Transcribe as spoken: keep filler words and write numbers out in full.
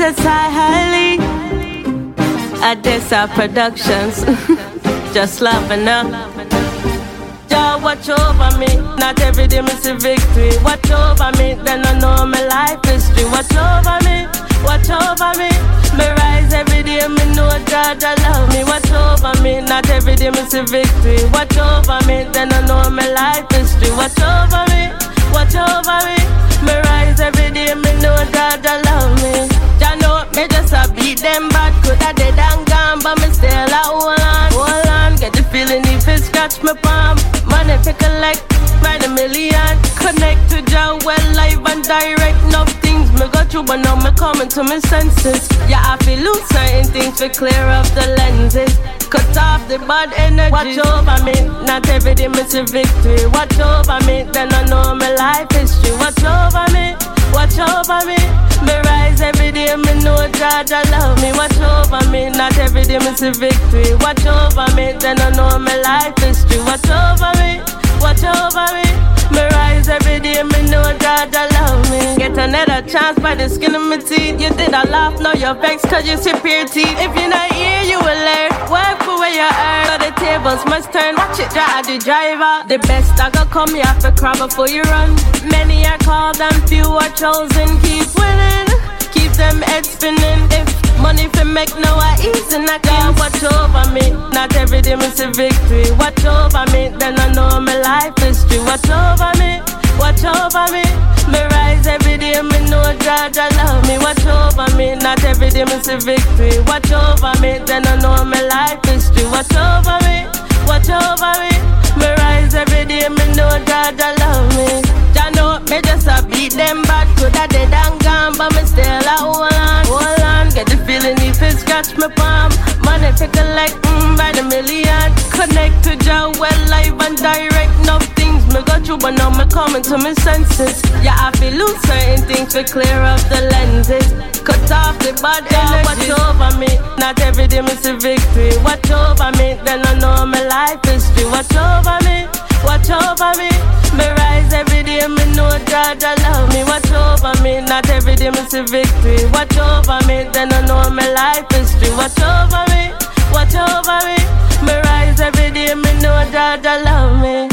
says hi, highly. Adessa Productions. Just loving up. Jah watch over me. Not every day me see victory. Watch over me, then I know my life history. Watch over me, watch over me. Me rise every day, me know Jah Jah love me. Watch over me, not every day me see victory. Watch over me, then I know my life history. Watch over me, watch over me. Me rise every day, me know Jah Jah love me. Jah know me just a beat them bad. Coulda dead and gone, but me still a hold on, hold on. Get the feeling if it scratch my palm. Money to collect by the million. Connect to Jah well live and direct. Enough things me go through, but now me coming to my senses. Yeah, I feel lose certain things to clear up the lenses. Cut off the bad energy. Watch over me, not every day me see victory. Watch over me, then I know my life history. Watch over me, watch over me. Me rise every day, me know Jah Jah love me. Watch over me, not every day me see victory. Watch over me, then I know my life history. Watch over me, watch over me. Me rise every day, me know Jah Jah love me. Get another chance by the skin of my teeth. You did a laugh, now you're vexed cause you see pure teeth. If you're not here, you will learn. Work for where you earn. So the tables must turn. Watch it, Jah the driver. The best I got come, you have to crawl before you run. Many are called and few are chosen. Keep winning, keep them heads spinning. If money for make no I ease and I can't watch over me. Not every day me see victory. Watch over me, then I know my life history. Watch over me, watch over me. Me rise every day, me know Jah Jah love me. Watch over me, not every day me see victory. Watch over me, then I know my life history. Watch over me, watch over me. Me rise every day, me know Jah Jah love me. Jah know me just a beat them bad. Coulda dead and gone, but me still a hold on, hold on. Get the feeling if it scratch my palm. Money to collect mm, by the million. Connect to Jah well live and direct. Enough things me go through, but now me coming to my senses. Yeah, I feel lose certain things to clear up the lenses. Cut off the bad energy. Watch over me, not every day me see victory. Watch over me, then I know my life history. Watch over me, watch over me. Me rise every day, me know Jah Jah love me. Watch over me, not every day me see victory. Watch over me, then I know my life history. Watch over me, watch over me. Me rise every day, me know Jah Jah love me.